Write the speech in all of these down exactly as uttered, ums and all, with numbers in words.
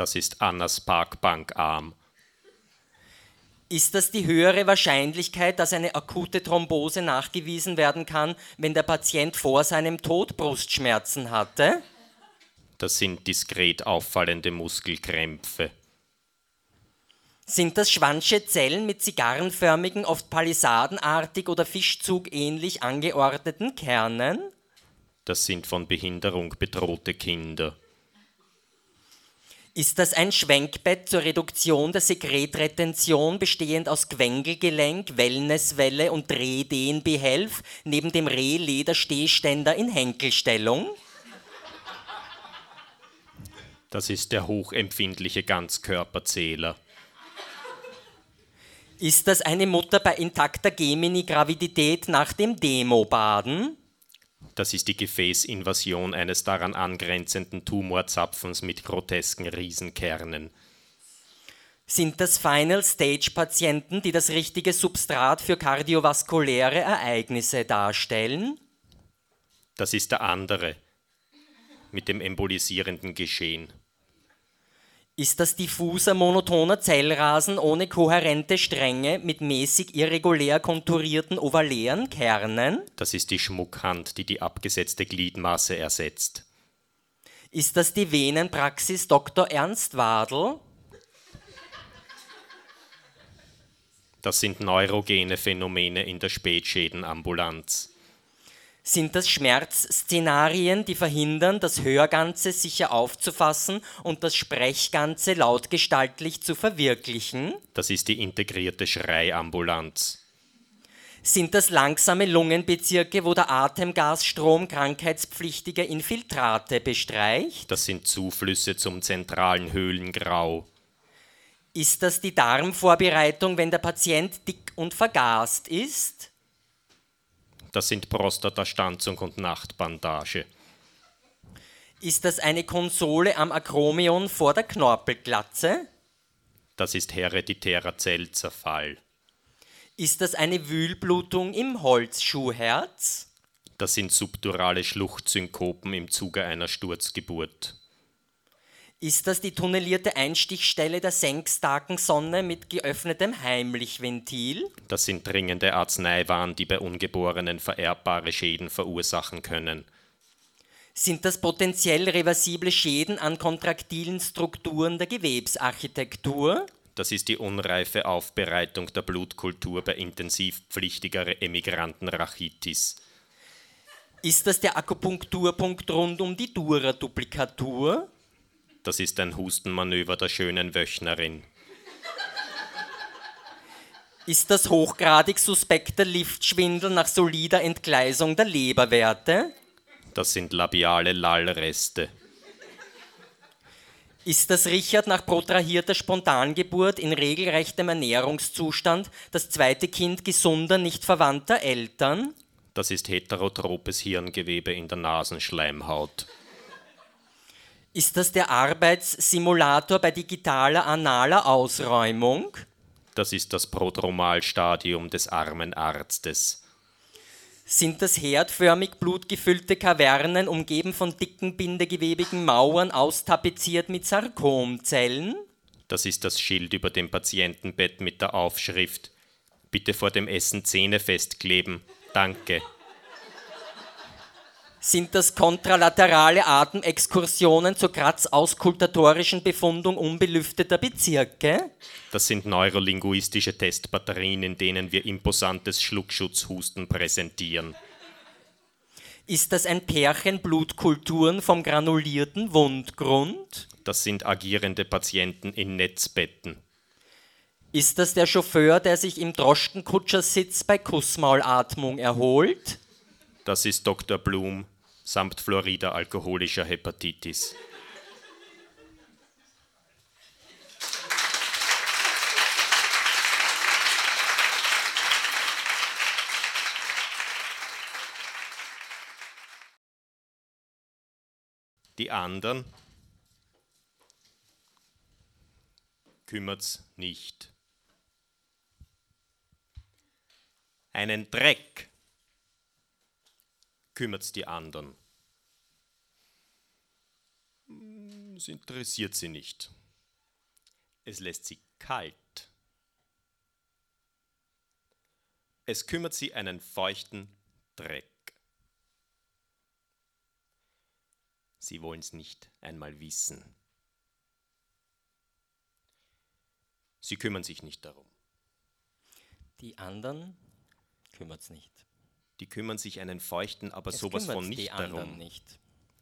Das ist Annas Parkbankarm. Ist das die höhere Wahrscheinlichkeit, dass eine akute Thrombose nachgewiesen werden kann, wenn der Patient vor seinem Tod Brustschmerzen hatte? Das sind diskret auffallende Muskelkrämpfe. Sind das Schwannsche Zellen mit zigarrenförmigen, oft palisadenartig oder fischzugähnlich angeordneten Kernen? Das sind von Behinderung bedrohte Kinder. Ist das ein Schwenkbett zur Reduktion der Sekretretention, bestehend aus Quengelgelenk, Wellnesswelle und Drehdehnbehelf, neben dem Rehlederstehständer in Henkelstellung? Das ist der hochempfindliche Ganzkörperzähler. Ist das eine Mutter bei intakter Gemini-Gravidität nach dem Demobaden? Das ist die Gefäßinvasion eines daran angrenzenden Tumorzapfens mit grotesken Riesenkernen. Sind das Final-Stage-Patienten, die das richtige Substrat für kardiovaskuläre Ereignisse darstellen? Das ist der andere, mit dem embolisierenden Geschehen. Ist das diffuser, monotoner Zellrasen ohne kohärente Stränge mit mäßig irregulär konturierten ovalären Kernen? Das ist die Schmuckhand, die die abgesetzte Gliedmaße ersetzt. Ist das die Venenpraxis Doktor Ernst Wadl? Das sind neurogene Phänomene in der Spätschädenambulanz. Sind das Schmerzszenarien, die verhindern, das Hörganze sicher aufzufassen und das Sprechganze lautgestaltlich zu verwirklichen? Das ist die integrierte Schreiambulanz. Sind das langsame Lungenbezirke, wo der Atemgasstrom krankheitspflichtige Infiltrate bestreicht? Das sind Zuflüsse zum zentralen Höhlengrau. Ist das die Darmvorbereitung, wenn der Patient dick und vergast ist? Das sind Prostatastanzung und Nachtbandage. Ist das eine Konsole am Akromion vor der Knorpelglatze? Das ist hereditärer Zellzerfall. Ist das eine Wühlblutung im Holzschuhherz? Das sind subdurale Schluchtsynkopen im Zuge einer Sturzgeburt. Ist das die tunnelierte Einstichstelle der Senkstakensonne mit geöffnetem Heimlichventil? Das sind dringende Arzneiwaren, die bei Ungeborenen vererbbare Schäden verursachen können. Sind das potenziell reversible Schäden an kontraktilen Strukturen der Gewebsarchitektur? Das ist die unreife Aufbereitung der Blutkultur bei intensivpflichtiger Emigrantenrachitis. Ist das der Akupunkturpunkt rund um die Dura-Duplikatur? Das ist ein Hustenmanöver der schönen Wöchnerin. Ist das hochgradig suspekter Liftschwindel nach solider Entgleisung der Leberwerte? Das sind labiale Lallreste. Ist das Richard nach protrahierter Spontangeburt in regelrechtem Ernährungszustand das zweite Kind gesunder, nicht verwandter Eltern? Das ist heterotropes Hirngewebe in der Nasenschleimhaut. Ist das der Arbeitssimulator bei digitaler analer Ausräumung? Das ist das Prodromalstadium des armen Arztes. Sind das herdförmig blutgefüllte Kavernen, umgeben von dicken bindegewebigen Mauern, austapeziert mit Sarkomzellen? Das ist das Schild über dem Patientenbett mit der Aufschrift: Bitte vor dem Essen Zähne festkleben. Danke. Sind das kontralaterale Atemexkursionen zur kratzauskultatorischen Befundung unbelüfteter Bezirke? Das sind neurolinguistische Testbatterien, in denen wir imposantes Schluckschutzhusten präsentieren. Ist das ein Pärchen Blutkulturen vom granulierten Wundgrund? Das sind agierende Patienten in Netzbetten. Ist das der Chauffeur, der sich im Droschkenkutschersitz bei Kussmaulatmung erholt? Das ist Doktor Blum samt Florida alkoholischer Hepatitis. Die anderen kümmert's nicht. Einen Dreck kümmert's die anderen. Es interessiert sie nicht. Es lässt sie kalt. Es kümmert sie einen feuchten Dreck. Sie wollen es nicht einmal wissen. Sie kümmern sich nicht darum. Die anderen kümmert es nicht. Die kümmern sich einen feuchten, aber Es sowas von kümmert's nicht die anderen darum. nicht.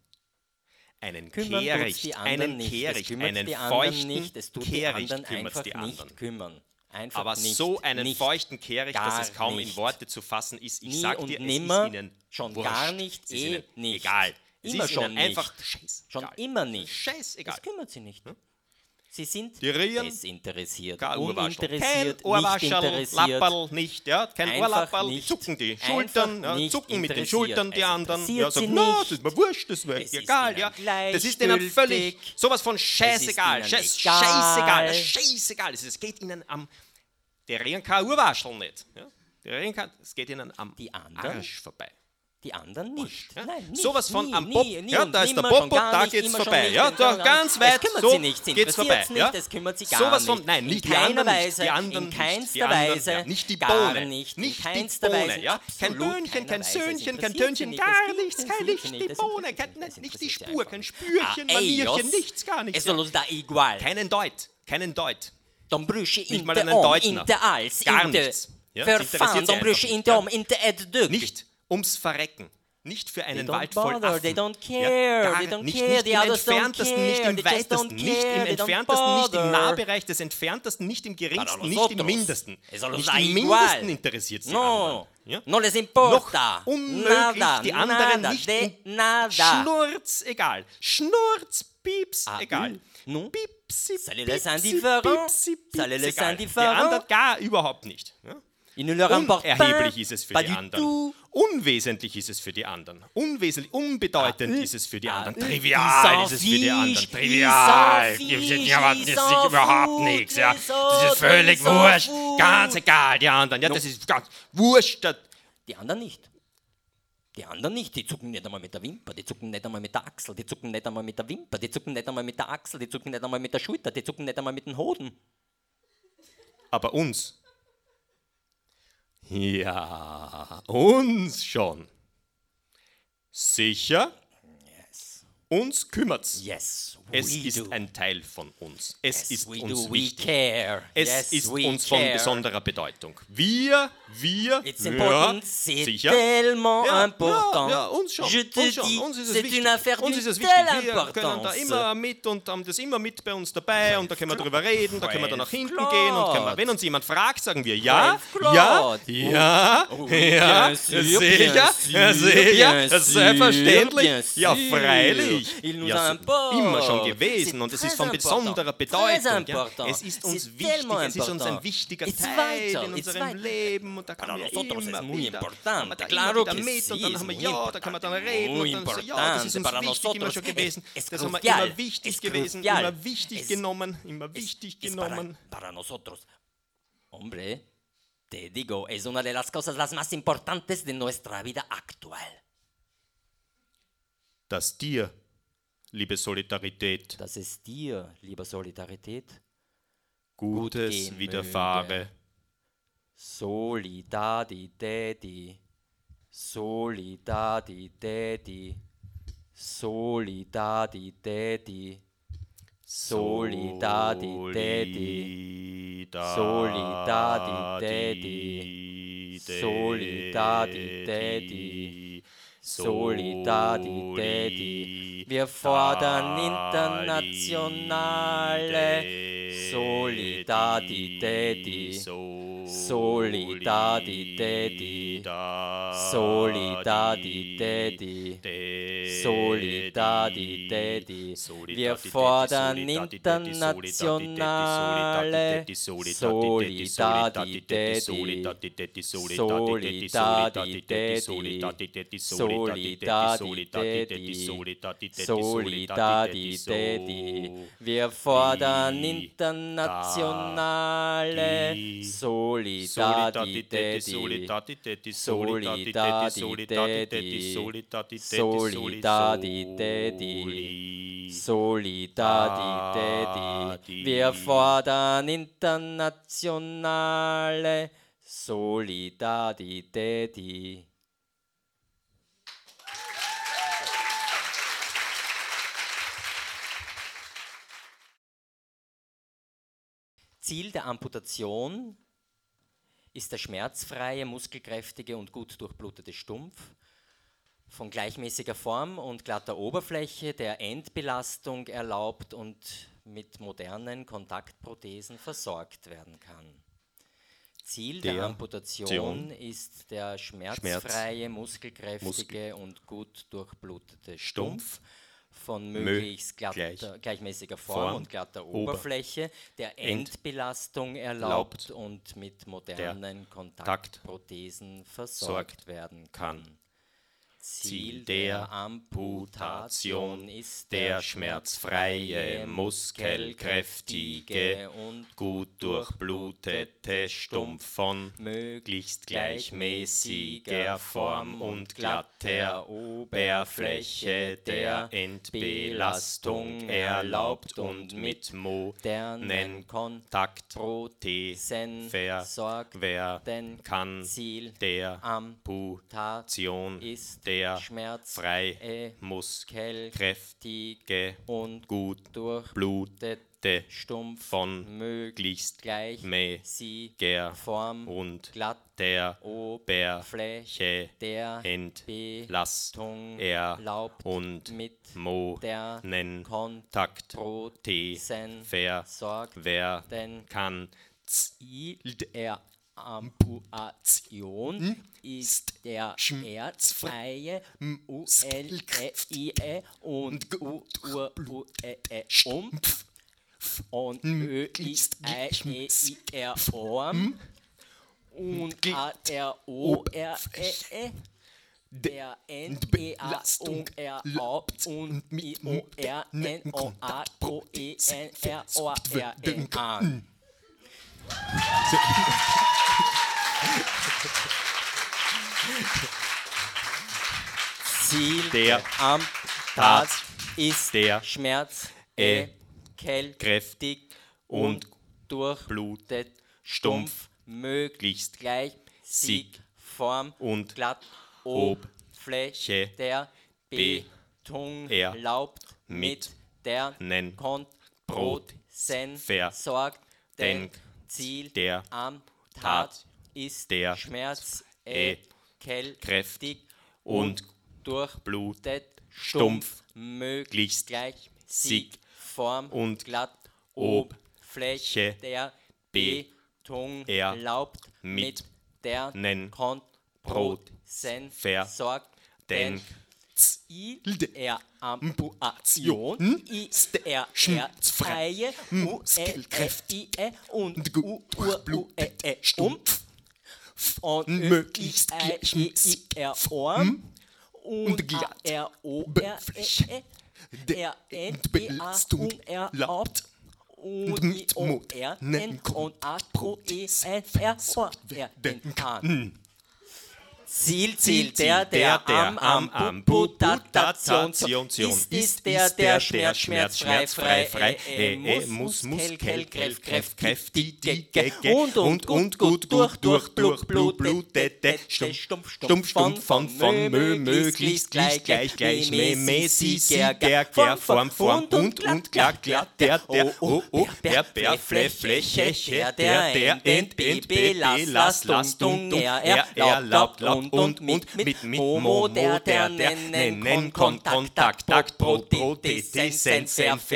Einen Kümmern tut's Kehricht, die anderen einen nicht. Es Kehricht, kümmert einen die anderen feuchten nicht. Es tut die Kehricht anderen kümmert einfach die nicht anderen. kümmern. Einfach Aber nicht, so einen nicht, feuchten Kehricht, dass gar es kaum nicht. in Worte zu fassen ist. Ich Nie sag und dir, nimmer, es ist ihnen schon wurscht. gar nicht, Es ist eh ihnen nicht. egal. Es Immer ist schon ihnen einfach nicht. scheißegal. Schon immer nicht. Scheißegal. Das kümmert sie nicht. Sie sind Die Rieren, desinteressiert, kein Urwaschel. Kein uninteressiert, nicht Ohrwaschel, interessiert. Lapperl nicht, ja, kein Einfach Ohrlapperl, die nicht. zucken die Einfach Schultern, ja, nicht zucken mit den interessiert. Schultern die Es anderen, interessiert ja, sie sagen, na, nicht. das ist mir wurscht, das wäre Es ist egal, ihnen ja. Das ist ihnen völlig, gleichgültig. sowas von scheißegal, ihnen scheiß, egal. scheißegal, scheißegal, es geht ihnen am, der Rieren kein Urwaschel nicht, ja. Der Rieren kann, es geht ihnen am Die anderen? Arsch vorbei. Die anderen nicht. Ja? Nein, nicht. Sowas von nie, am nie, Bob, nie ja, und da ist der nimmer, schon Popo, gar da nicht, geht's immer schon vorbei, nicht, ja, und da gar ganz nicht. weit, Es kümmert so sie nicht, sie geht's vorbei, interessiert's ja. nicht, es kümmert sie gar Sowas von, nicht. nein, In nicht die keiner anderen nicht, Weise, die anderen in nicht, keinster die anderen, Weise, ja, nicht die gar Bohne, nicht, nicht in die keinster Bohne, Weise, ja, kein absolut Böhnchen, keiner kein Weise. Es Söhnchen, kein interessiert sie Tönchen, nicht, gar das nichts, interessiert kein sie Licht, nicht, die das Bohne, interessiert kein, sie nicht, das nicht die interessiert sie Spur, einfach kein nicht. Spürchen, Ah, Manierchen, ellos, nichts, gar nichts. è solo da igual. Keinen Deut, keinen Deut. De brusje Nicht mal inte einen om, Deutner. inte alls, Gar inte nichts. Ja, för das fan, interessiert sie de brusje einfach inte nicht, om, inte ett dugg. Nicht ums Verrecken. Nicht für einen don't Wald voll bother, Affen. they don't Ja, care, gar they don't nicht, care, nicht the im others don't entferntesten, nicht care, im they just weitesten, don't nicht care, im they don't entferntesten, nicht im bother. Nahbereich des entferntesten, nicht im geringsten, nicht im nosotros. mindesten. Es solo Nicht da im igual. mindesten interessiert sie No, anderen. Ja? no les importa. Noch unmöglich, Nada, die anderen nada, nicht de in nada. Schnurz, egal. Schnurz, Pieps, Ah, egal. oui. Non. Pipsi, Ça les laisse Pipsi, indifférent. Pipsi, Ça les Pipsi, laisse egal. Die indifférent. anderen gar überhaupt nicht. Ja? Il ne leur importe Unerheblich pas, ist es für pas die du anderen. tout. Unwesentlich ist es für die anderen. Unwesentlich, unbedeutend Ah, ist es für die ah, anderen. ils Trivial s'en ist es für die anderen. fichent, Trivial. ils s'en Ja, fichent, aber das ils ist s'en überhaupt foutent, nichts. Ja. les Das autres, ist völlig ils s'en wurscht. foutent. Ganz egal, die anderen. Ja, das ist ganz wurscht. Die anderen nicht. Die anderen nicht, die zucken nicht einmal mit der Wimper, die zucken nicht einmal mit der Achsel, die zucken nicht einmal mit der Wimper, die zucken nicht einmal mit der Achsel, die zucken nicht einmal mit der Schulter, die zucken nicht einmal mit den Hoden. Aber uns. Ja, uns schon. Sicher? Yes. Uns kümmert's. Yes, Es we ist do. ein Teil von uns. Es Yes, ist we uns do. We wichtig. care. Es yes, ist we uns von care. besonderer Bedeutung. Wir, wir, It's ja, important, c'est sicher. tellement Ja, important. Ja, ja, uns schon. Je te uns schon. dis, Uns ist es c'est wichtig. une affaire Uns ist d'une es wichtig. telle Wir können da importance. immer mit und haben das immer mit bei uns dabei und da können wir drüber reden, da können wir da nach hinten Claude. gehen und können wir, wenn uns jemand fragt, sagen wir ja, Claude. ja, ja, Oh, ja, bien sûr, sicher, bien ja, sûr, sicher, bien das ist sûr, selbstverständlich, bien ja, sûr. freilich, Il nous ja, so, importe. immer schon gewesen C'est und es ist très von important. besonderer Très Bedeutung. Ja. important. Es ist uns C'est wichtig, tellement es ist uns ein important. wichtiger It's Teil vital, in it's unserem vital. Leben und da Para kann wir nosotros immer es muy wieder, importante, kann man da claro immer wieder que mit sí, und dann es haben wir muy ja, da kann man dann importante, reden muy und dann so, ja, das ist uns para wichtig immer nosotros schon gewesen. es Das haben wir crucial, immer wichtig es gewesen, crucial. immer wichtig Es- genommen, immer wichtig Es genommen. Para, para nosotros, hombre, te digo, es una de las cosas las más importantes de nuestra vida actual. Dass dir, liebe Solidarität, Dass es dir, liebe Solidarität, Gutes gehen widerfahre. Solidarität, Solidarität, Solidarität, Solidarität, Solidarität, Solidarität. Wir fordern internationale Solidarität. Solidarität. Solidarität. Solidarität. Wir fordern internationale Solidarität. Solidarität. Solidarität. Solidarität. Wir fordern internationale Solidarität. Solidarität. Solidarität. Solidarität. Wir fordern internationale Solidarität. Ziel der Amputation ist der schmerzfreie, muskelkräftige und gut durchblutete Stumpf von gleichmäßiger Form und glatter Oberfläche, der Endbelastung erlaubt und mit modernen Kontaktprothesen versorgt werden kann. Ziel der, der Amputation ist der schmerzfreie, Schmerz, muskelkräftige Muskel und gut durchblutete Stumpf, Stumpf von möglichst glatter, gleich, gleichmäßiger Form, Form und glatter Oberfläche, der Endbelastung erlaubt und mit modernen Kontaktprothesen versorgt werden kann. Ziel der Amputation ist der schmerzfreie, muskelkräftige und gut durchblutete Stumpf von möglichst gleichmäßiger Form und glatter Oberfläche, der Entbelastung erlaubt und mit modernen Kontaktprothesen versorgt werden kann. Ziel der Amputation ist der schmerzfreie, muskelkräftige und gut durchblutete Stumpf von möglichst gleichmäßiger Form und glatter Oberfläche, der Entbelastung erlaubt und mit modernen Kontaktprothesen versorgt werden kann. Ziel der Amputation ist der schmerzfreie, muskelkräftige und gut durchblutete Stumpf und möglichst gleichmäßiger Form und glatter Oberfläche, der Entbelastung erlaubt und mit modernen Kontaktprothesen versorgt werden kann. Ziel der Amputation ist der Schmerz, äh, kräftig und durchblutet, stumpf, möglichst gleichmäßig Form und glatt Oberfläche, der Beton erlaubt mit der Kontaktprothesen versorgt. Denn Ziel der Amputation ist der Schmerz, äh, kräftig und durchblutet, stumpf, möglichst gleichmäßig Form und glatt Oberfläche, der Beton erlaubt mit der Kontaktprothesen versorgt. Denn Ziel der Amputation ist der schmerzfreie, muskelkräftige und gut durchblutete Stumpf von möglichst gleichmäßiger Form und glatter Oberfläche, der Entbelastung erlaubt und mit modernen Kontaktprothesen versorgt werden kann. Ziel, Ziel der, der, der am Amputation ist, ist der, der Schmerz, schmerzfrei, frei, frei, muss, muskelkräftige und, und, und, gut, durch, durch, durch, blutete, stumpf, stumpf, stumpf, von, von, möglichst, gleich, gleich, gleichmäßiger Form, Form, und, und, glatt, glatt, der, der, oh, oh, der, der, Fläche, der, der, Entbelastung, er, erlaubt, und, und mit, mit, mit modernen Kontaktprothesen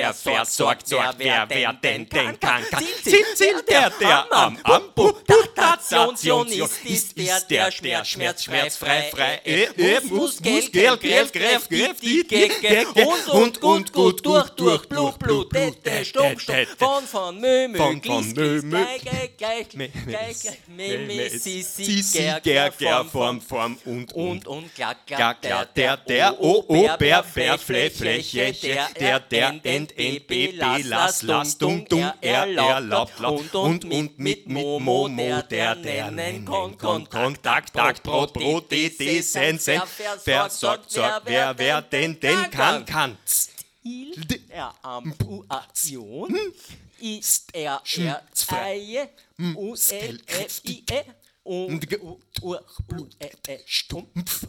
versorgt, wer, wer, wer denn kann. Ziel, Ziel der, der am Amputation Transplantationist ist der, der Schmerz, Schmerz, schmerzfrei, frei, Muskel, Geld, Kräft, Gift, die Gecke, und, und, und, gut, durch, durch, Blut, Blut, Tete, Stumm, Stumm, von, von, Mö, Mö, Glies, Glies, gleich, gleich, gleich, gleich, Me, Me, Si, Si, Ger, Ger, Form, Form, und, und, und, Glack, Glack, der, der, der, O, O, Bär, Bär, Fläche, der, der, der, End, E, B, Lass, Lass, Dumm, Dumm, Er, Erlaubt, und, und, mit, mit, Momo, der, der, nennen, Kon, Kon, Kontakt, Takt, Brot, Brot, D, D, Sen, Sen, versorgt, sorgt, wer, wer, denn, denn, kann, kann. Er, Amputation, ist er, er, Eie, U, L, F, I, E, und, U, U, U, E, E, Stumpf.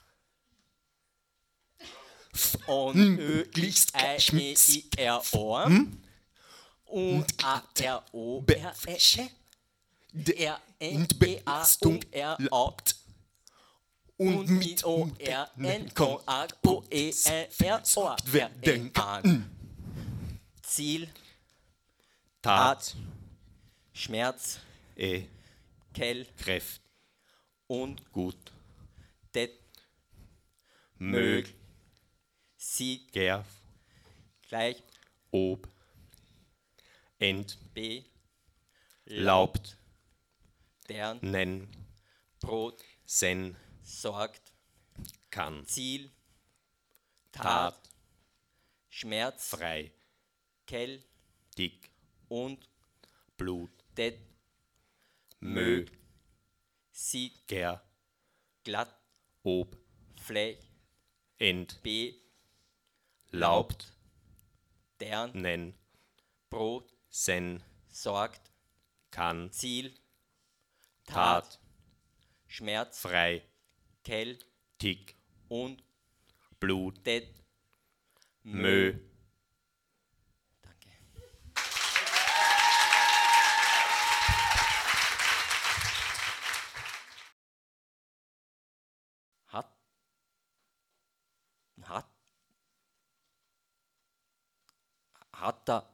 Und, Ö, X, I, E, I, R, O, und, A, R, O, R, E, R, N, E, A, U, R, Augt. Und mit O, R, N, O, A, O, E, R, O, R, N, an. Ziel, Tat, Schmerz, E, Kell, Kräft, und, gut, Det, Mög, Sieg, Gerf, gleich, Ob, End, B, Laubt, Dern, Nenn, Brot, Sen, sorgt, kann, Ziel, Tat, Tat, Schmerz, frei, Kell, dick, und, Blut, Det, Mö, Sieg, Ger, glatt, Ob, Flech, End, B, Laubt, Dern, Nenn, Brot, Sen, sorgt, kann, Ziel, Tat, Tat, Schmerz, frei, Kell, dick, und, Blut, Det, Mö. Danke. Hat, hat, hat da,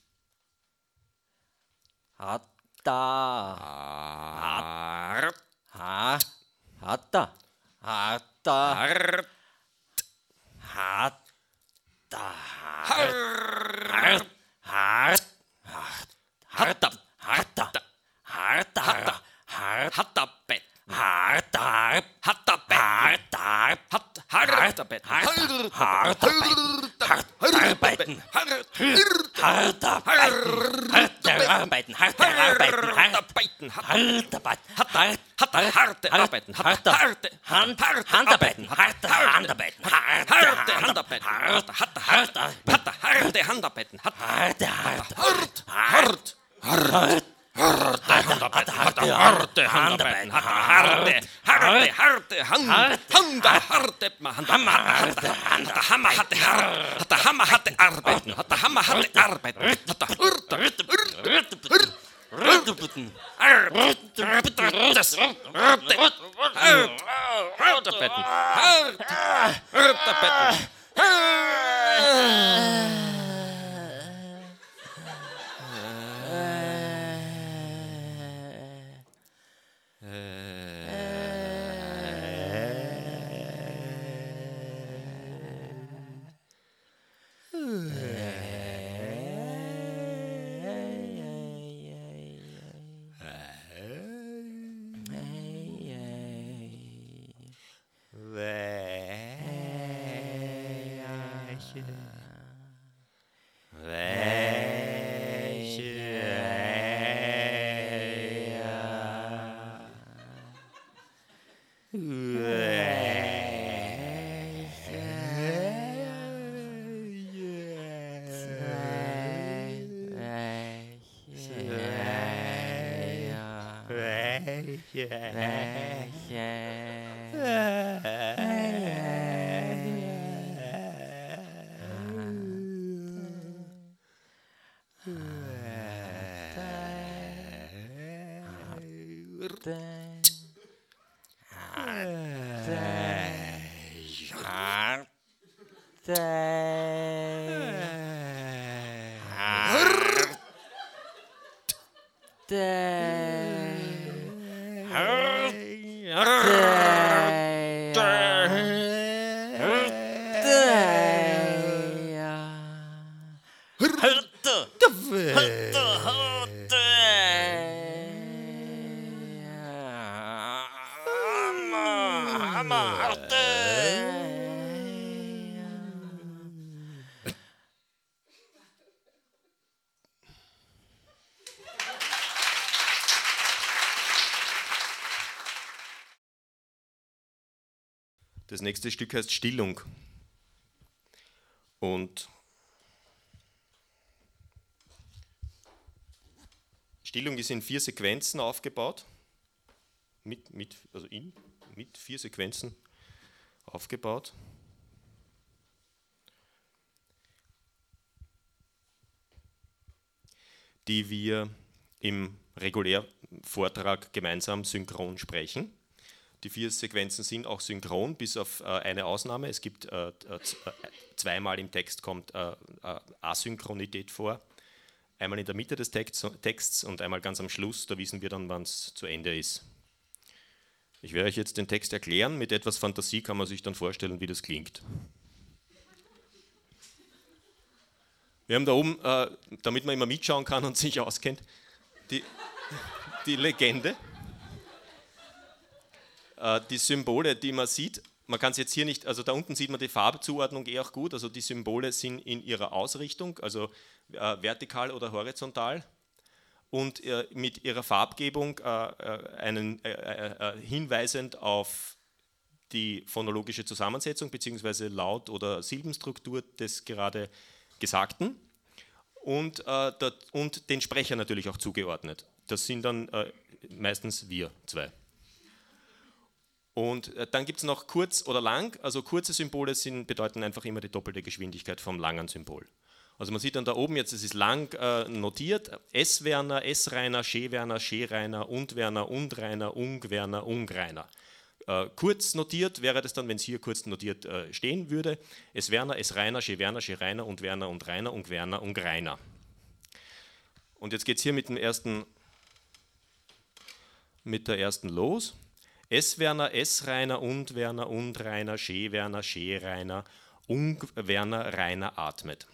hat da, hat, ha, hat da, hat da, Hart, hat da, hart, hart, hart, hart, hart, hart, hart, hart, Hattabett, hart, hart, Hattabett, hart, hart, Hat, Hartabett, hart, hart, arbeiten, hart arbeiten, hart arbeiten, hart arbeiten, hart Hartarbeiten, hart arbeiten, hart hat harte Arbeiten, hat harte Hand, Handarbeiten, harte Handarbeiten, harte harte Handarbeiten, hart, hat hart, hat harte Handarbeiten, hat harte, hart, hart, hart, hart, harte harte Handarbeiten, hat harte, harte, harte Hand, Hand, harte, Hand, hat Hammer, hatte Hart, hat der Hammer, hatte Arbeiten, hat der Hammer, hatte Arbeiten, hat der Hürte, Rüttelbetten, das Hürtebetten, Hürtebetten, Das nächste Stück heißt Stillung. Und Stillung ist in vier Sequenzen aufgebaut, mit, mit, also in, mit vier Sequenzen aufgebaut. Die wir im Regulärvortrag gemeinsam synchron sprechen. Die vier Sequenzen sind auch synchron, bis auf äh, eine Ausnahme. Es gibt äh, äh, zweimal im Text kommt äh, äh, Asynchronität vor. Einmal in der Mitte des Text, Texts und einmal ganz am Schluss. Da wissen wir dann, wann es zu Ende ist. Ich werde euch jetzt den Text erklären. Mit etwas Fantasie kann man sich dann vorstellen, wie das klingt. Wir haben da oben, äh, damit man immer mitschauen kann und sich auskennt, die, die Legende. Die Symbole, die man sieht, man kann es jetzt hier nicht, also da unten sieht man die Farbzuordnung eh auch gut, also die Symbole sind in ihrer Ausrichtung, also äh, vertikal oder horizontal und äh, mit ihrer Farbgebung äh, einen, äh, äh, hinweisend auf die phonologische Zusammensetzung bzw. Laut- oder Silbenstruktur des gerade Gesagten und, äh, dat, und den Sprecher natürlich auch zugeordnet. Das sind dann äh, meistens wir zwei. Und dann gibt es noch kurz oder lang, also kurze Symbole sind, bedeuten einfach immer die doppelte Geschwindigkeit vom langen Symbol. Also man sieht dann da oben jetzt, es ist lang äh, notiert, S-Werner, S-Reiner, Sch-Werner, Sch-Reiner, Und-Werner, Und-Reiner, Ung-Werner, Ung-Reiner. Äh, kurz notiert wäre das dann, wenn es hier kurz notiert äh, stehen würde, S-Werner, S-Reiner, Sch-Werner, Sch-Reiner, Und-Werner, Und-Reiner, Ung-Werner, Ung-Reiner. Und jetzt geht es hier mit dem ersten, mit der ersten los. S-Werner, S-Reiner, Und-Werner, Und-Reiner, Sch-Werner, Sch-Reiner, Ung-Werner, Reiner atmet.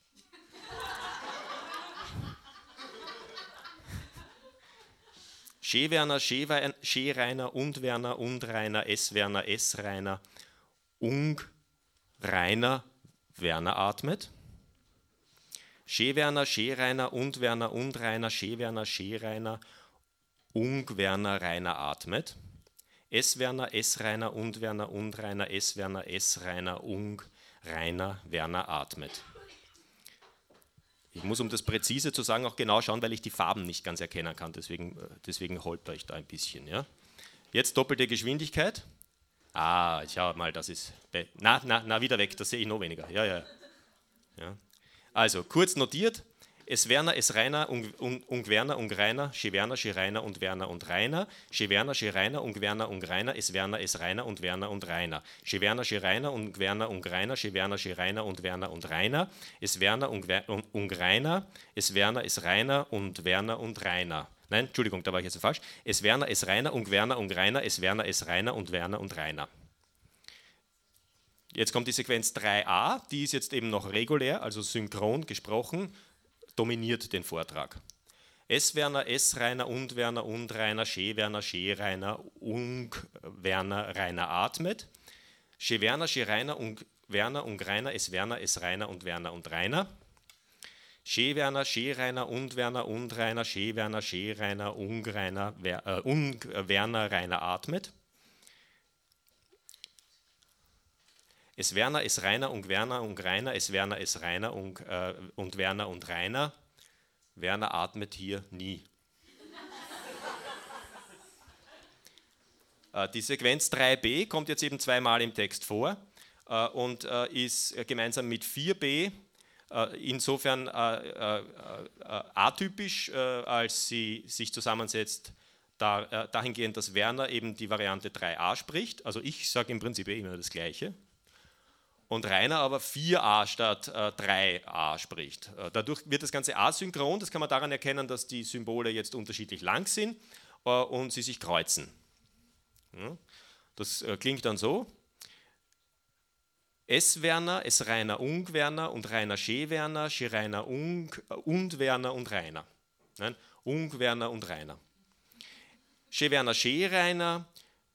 Sch-Werner, Sch-Reiner, Und-Werner, Und-Reiner, S-Werner, S-Reiner, Ung-Reiner, Werner atmet. Sch-Werner, Sch-Reiner, Und-Werner, Und-Reiner, Sch-Werner, Sch-Reiner, Ung-Werner, Reiner atmet. S-Werner, S-Reiner, Und-Werner, Und-Reiner, S-Werner, S-Reiner, Ung-Reiner, Werner atmet. Ich muss, um das präzise zu sagen, auch genau schauen, weil ich die Farben nicht ganz erkennen kann. Deswegen, deswegen holper ich da ein bisschen. Ja? Jetzt doppelte Geschwindigkeit. Ah, schau mal, das ist... Na, na, na, wieder weg, das sehe ich noch weniger. Ja, ja. Ja. Also, kurz notiert. S-Werner, S-Reiner, Ung-Werner, Ung-Reiner, Sch-Werner, Sch-Reiner und Werner und Reiner, Sch-Werner, Sch-Reiner, Ung-Werner, Ung-Reiner, S-Werner, S-Reiner und Werner und Reiner, Sch-Werner, Sch-Reiner, Ung-Werner, Ung-Reiner, Sch-Werner, Sch-Reiner und Werner und Reiner, S-Werner, Ung-Reiner, S-Werner, S-Reiner und Werner und Reiner. Nein, Entschuldigung, da war ich jetzt falsch. S-Werner, S-Reiner, Ung-Werner, Ung-Reiner, S-Werner, S-Reiner und Werner und Reiner. Jetzt kommt die Sequenz drei a, die ist jetzt eben noch regulär, also synchron gesprochen, dominiert den Vortrag. S-Werner, S-Reiner, Und-Werner, Und-Reiner, Sch-Werner, Sch-Reiner, Ung-Werner, Reiner atmet. Sch-Werner, Sch-Reiner, Ung-Werner, Ung-Reiner, S-Werner, S-Reiner und Werner und Reiner. Sch-Werner, Sch-Reiner, Und-Werner, Und-Reiner, Sch-Werner, Sch-Reiner, Ung-Reiner, äh, Ung-Werner, Reiner atmet. S-Werner, S-Reiner, Ung-Werner, Ung-Reiner, S-Werner, S-Reiner und, äh, und Werner und Reiner. Werner atmet hier nie. äh, die Sequenz drei b kommt jetzt eben zweimal im Text vor äh, und äh, ist gemeinsam mit vier b äh, insofern äh, äh, äh, atypisch, äh, als sie sich zusammensetzt, da, äh, dahingehend, dass Werner eben die Variante drei a spricht. Also ich sage im Prinzip eh immer das Gleiche. Und Reiner aber vier a statt äh, drei a spricht. Äh, dadurch wird das Ganze asynchron, das kann man daran erkennen, dass die Symbole jetzt unterschiedlich lang sind äh, und sie sich kreuzen. Ja, das äh, klingt dann so. S. Werner, S. Rainer Ung Werner und Rainer Schee Werner, Schee Rainer Ung äh, und Werner und Rainer. Nein, Ung Werner und Rainer. Schee Werner Schee Rainer,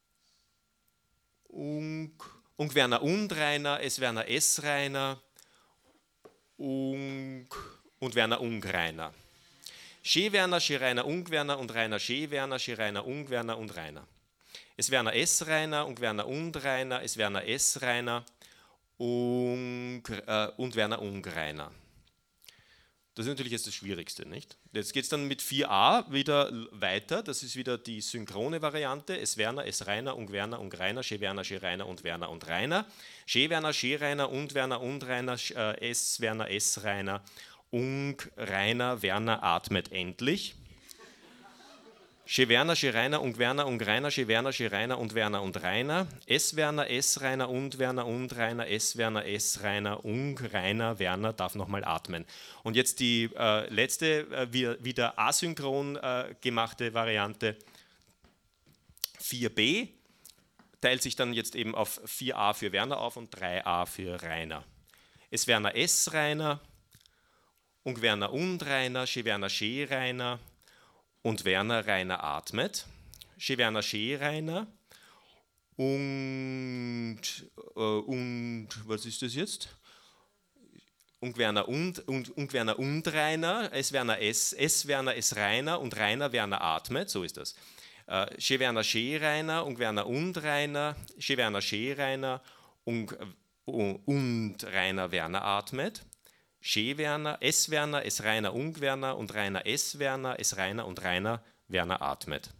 Ung, Ung Werner und Rainer, S. Werner S. Rainer, Ung und Werner Ung Rainer. Schee Werner, Schee Rainer Ung Werner und Rainer Schee Werner, Schee Rainer Ung Werner und Rainer. S. Werner S. Rainer, Ung Werner und Rainer, S. Werner S. Rainer, Ung, äh, und Werner Ung Rainer. Das ist natürlich jetzt das Schwierigste, nicht? Jetzt geht es dann mit vier a wieder weiter, das ist wieder die synchrone Variante, S. Werner, S. Rainer, Ung Werner, Ung Rainer, Schee Werner, Schee Rainer und Werner und Rainer, Schee Werner, Schee Rainer und Werner und Rainer, äh, S. Werner, S. Rainer, Ung Rainer, Werner atmet endlich. Schee Werner, Schee Rainer, Ung Werner, Ung Rainer, Schee Werner, Schee Rainer und Werner und Rainer, S. Werner, S. Rainer und Werner und Rainer, S. Werner, S. Rainer, Ung Rainer, Werner darf nochmal atmen. Und jetzt die äh, letzte, äh, wieder, wieder asynchron äh, gemachte Variante, vier b, teilt sich dann jetzt eben auf vier a für Werner auf und drei a für Rainer. S. Werner, S. Rainer, Ung Werner und Rainer, Schee Werner, Schee Rainer, und Werner Rainer atmet, Schee Werner Schee Rainer und, äh, und was ist das jetzt? Und Werner und, und, und Werner und Rainer, S Werner S, S Werner S Rainer und Rainer Werner atmet, so ist das. Äh, Schee Werner Schee Rainer und Werner und Rainer, Schee Werner Schee Rainer und, und Rainer Werner atmet. Schee Werner, S Werner, S Rainer Ung Werner und Rainer S Werner, S Rainer und Rainer Werner atmet.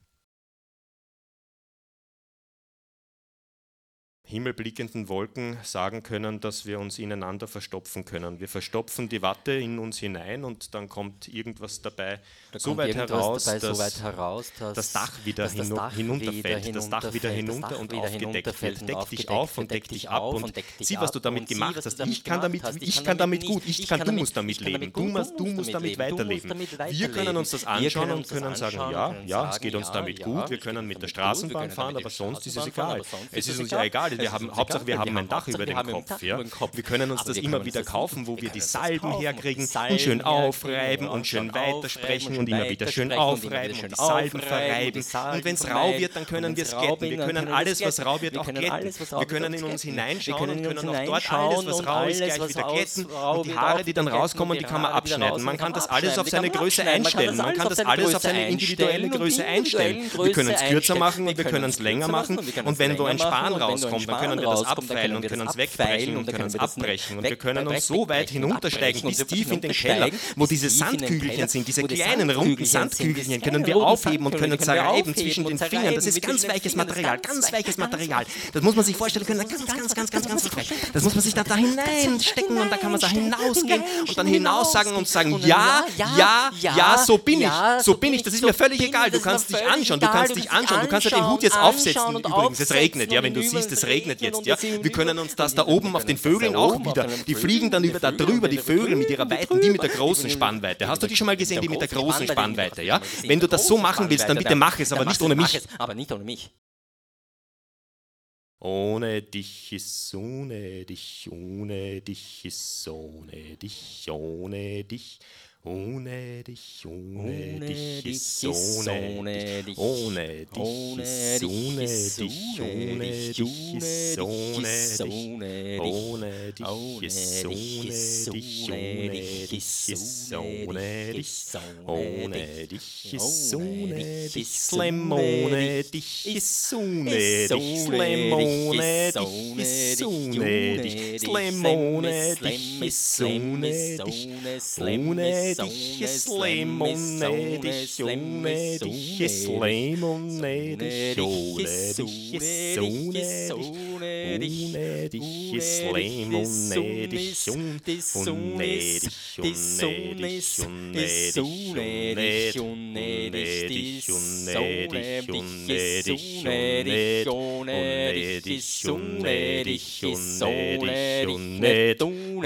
Himmelblickenden Wolken sagen können, dass wir uns ineinander verstopfen können. Wir verstopfen die Watte in uns hinein und dann kommt irgendwas dabei da so weit heraus, dabei dass so weit heraus, dass das Dach wieder das hin Dach hinunterfällt, wieder das Dach wieder hinunter Dach und wieder aufgedeckt wird. Deck aufgedeckt dich auf und deck dich ab und sieh, was du damit gemacht hast. Ich kann damit, ich kann damit gut, ich kann, du musst damit leben, du musst, du musst damit weiterleben. Wir können uns das anschauen und können sagen, ja, ja, es geht uns damit gut, wir können mit der Straßenbahn fahren, aber sonst ist es egal. Es ist uns ja egal, wir haben, Hauptsache wir haben ein Dach über dem Kopf. Ja. Wir können uns das immer wieder kaufen, wo wir die Salben herkriegen und schön aufreiben und schön weitersprechen und immer wieder schön aufreiben und die Salben verreiben. Und wenn es rau wird, dann können wir es glätten. Wir können alles, was rau wird, auch glätten. Wir können in uns hineinschauen und können auch dort alles, was rau ist, gleich wieder glätten. Und die Haare, die dann rauskommen, die kann man abschneiden. Man kann das alles auf seine Größe einstellen. Man kann das alles auf seine individuelle Größe einstellen. Wir können es kürzer machen und wir können es länger machen. Und wenn wo ein Span rauskommt, dann können wir das abfeilen und können es wegbrechen und können es abbrechen. Und wir können uns so weit hinuntersteigen, bis tief in den Keller, wo diese Sandkügelchen sind, diese kleinen, runden Sandkügelchen, können wir aufheben und können zerreiben zwischen den Fingern. Das ist ganz weiches Material, ganz weiches Material. Das muss man sich vorstellen können, ganz, ganz, ganz, ganz, ganz weich. Das muss man sich da, da hineinstecken und da kann man da hinausgehen und dann hinaus sagen und sagen, ja, ja, ja, so bin ich, so bin ich. Das ist mir völlig egal. Du kannst dich anschauen, du kannst dich anschauen, du kannst ja den Hut jetzt aufsetzen. Übrigens, es regnet, ja, wenn du siehst, es regnet jetzt, ja. Wir können uns das da oben auf den Vögeln auch wieder, die fliegen dann über da drüber, die Vögel mit ihrer Weiten, die mit der großen Spannweite. Hast du die schon mal gesehen, die mit der großen Spannweite, ja? Wenn du das so machen willst, dann bitte mach es, aber nicht ohne mich. Aber nicht ohne mich. Ohne dich ist ohne dich, ohne dich ist ohne dich, ohne dich. Ohne dich, ohne dich ist ohne dich, ohne dich ist ohne dich, ohne dich ist ohne dich, ohne dich ist ohne dich, ohne dich ist ohne dich, ohne dich ist ohne dich, Slam, ohne dich ist ohne dich, Slam, ohne dich ist ohne dich, Slam, ohne dich ist ohne dich, ohne dich ist lemonedig, ohne dich ist lemonedig, ohne dich ist ohne dich, ohne dich ist lemonedig, ohne dich, ohne dich, ohne dich, ohne dich, ohne dich, ohne dich, ohne dich, ohne dich, ohne dich, ohne dich, ohne dich, ohne dich, ohne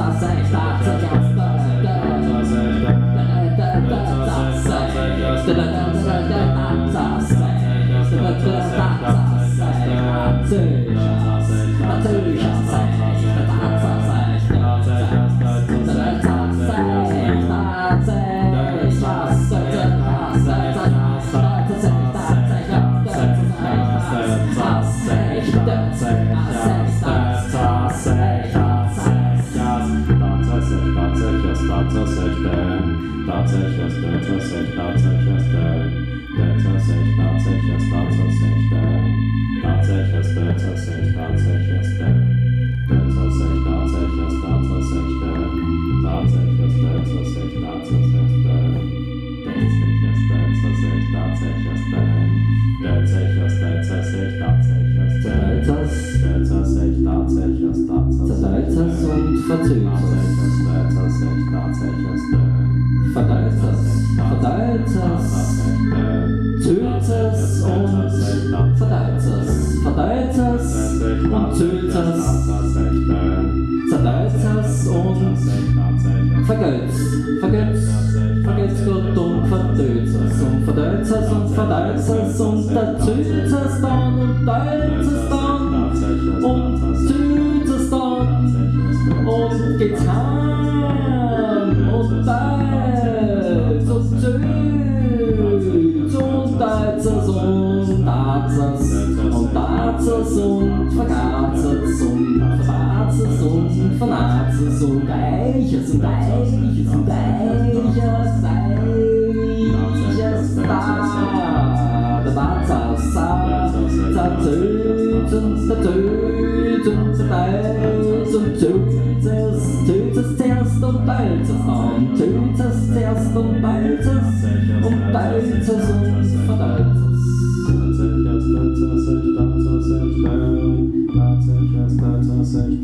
Tatsächlich,